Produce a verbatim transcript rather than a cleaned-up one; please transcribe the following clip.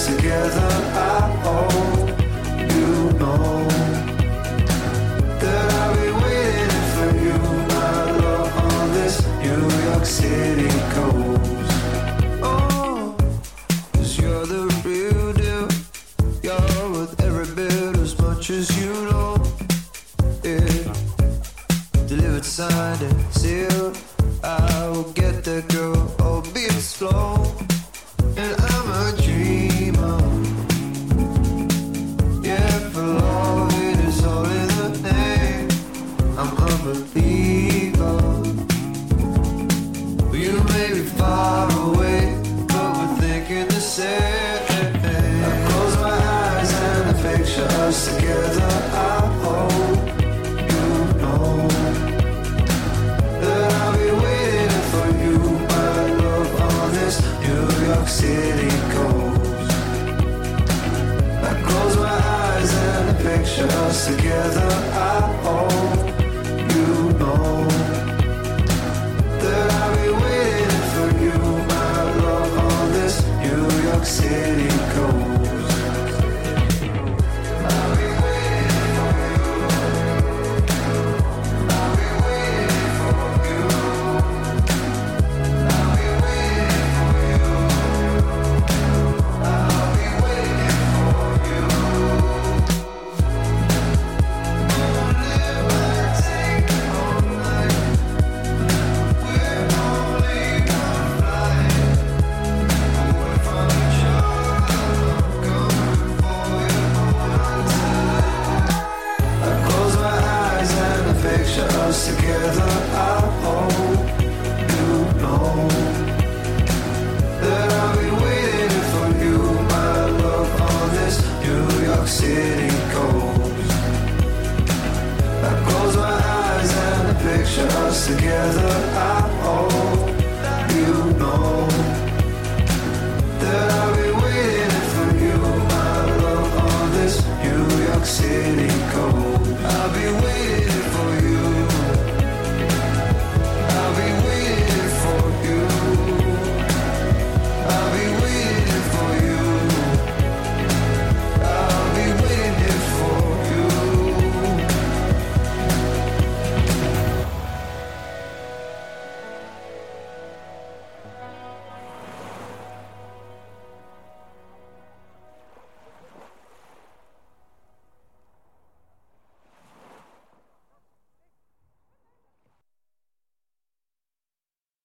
together. I hope you know that I'll be waiting for you, my love, on this New York City coast. Oh, 'cause you're the real deal. You're worth every bit as much as you know. Yeah, delivered, signed and sealed. I will get that girl, albeit slow. And I'm a dreamer. Yeah, for love it is all in the name. I'm a believer. You may be far away, but we're thinking the same. I close my eyes and I picture us together. I hope you know that I'll be waiting for you, my love, on this New York City coast. I close my eyes and I picture us together. I hope you know that I'll be waiting for you, my love, on this New York City coast. I'll be waiting for you. I'll be waiting for you. I'll be waiting for you. I'll be waiting for you. Won't live and take all night. We're only one flight away from each other. Going for you one time. I close my eyes and I picture us together. I hope you know that I'll be waiting for you, my love, on this New York City coast. I close my eyes and I picture us together.